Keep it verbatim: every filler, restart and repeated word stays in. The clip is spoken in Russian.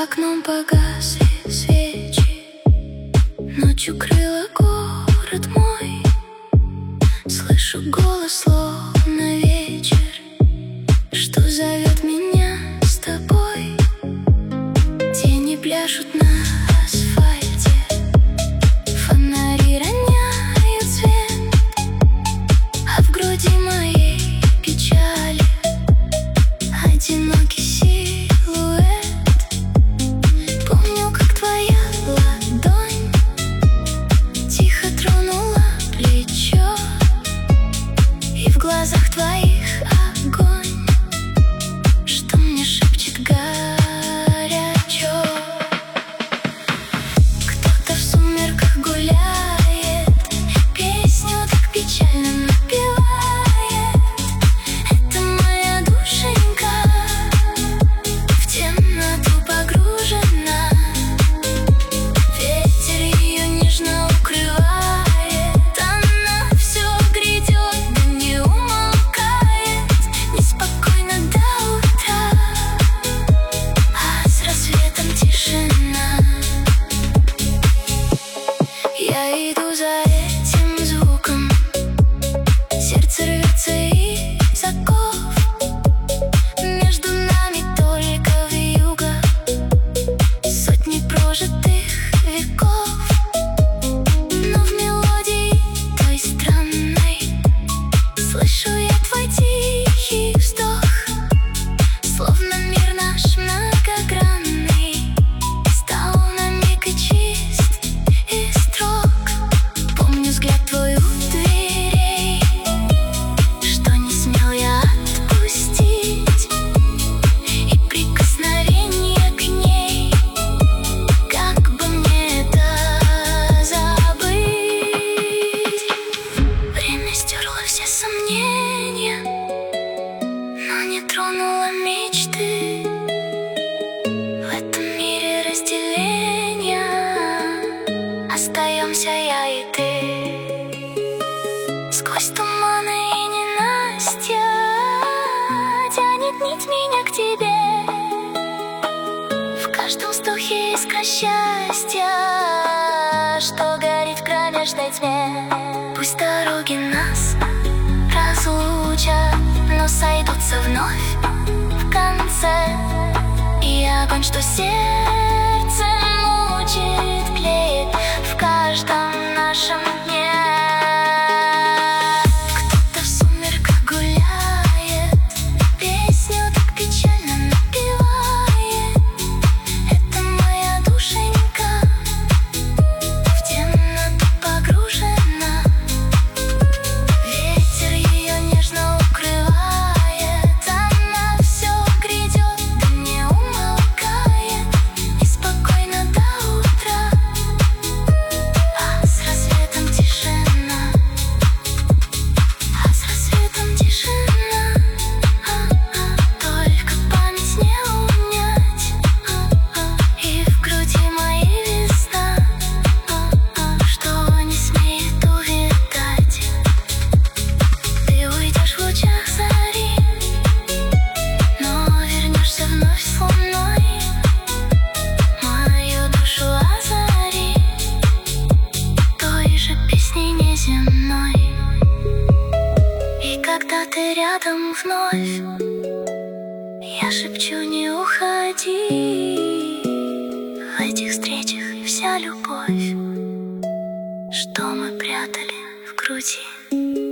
окном погасли свечи, ночью крыла город мой. Слышу голос, словно вечер, что зовет меня с тобой. Тени пляшут на асфальте, фонари роняют свет, а в груди моей печали одинокий силуэт. Помню, как твоя ладонь тихо тронула плечо, и в глазах твоих огонь, что мне шепчет горячо. Кто-то в сумерках гуляет, песню так печально напевает. Это моя душенька в темноту погружена. Ветер ее нежно укрывает, она все грядет, да не умолкает, неспокойно до утра, а с рассветом тишина. Я иду за этим звуком, сердце рвется из оков. Между нами только вьюга, сотни прожитых веков. Но в мелодии той странной слышу я твой тихий вздох, словно мир наш многогранный стал на миг и чист, и строг. Помню взгляд твой у дверей, что не смел я отпустить, и прикосновение к ней, как бы мне это забыть. Время стерло все сомнения, но не тронуло мечты. В этом мире разделения остаемся я и ты. Сквозь туманы и ненастья тянет нить меня к тебе. В каждом вздохе искра счастья, что горит в кромешной тьме. Пусть дороги нас разлучат, но сойдутся вновь в конце. И огонь, что сердце мучит, тлеет в каждом нашем дне. Кто-то в сумерках гуляет, песню так печально напевает. Это моя душенька в темноту погружена. Ветер ее нежно укрывает, она все грядет, да не умолкает, неспокойно до утра, а с рассветом тишина. А с рассветом тишина. А-а, только память не унять. А-а, и в груди моей весна, а-а, что не смеет увидать. Ты уйдешь в лучах зари, но вернешься вновь с луной. Мою душу озари той же песней неземной. И когда ты рядом вновь, я шепчу: не уходи. В этих встречах вся любовь, что мы прятали в груди.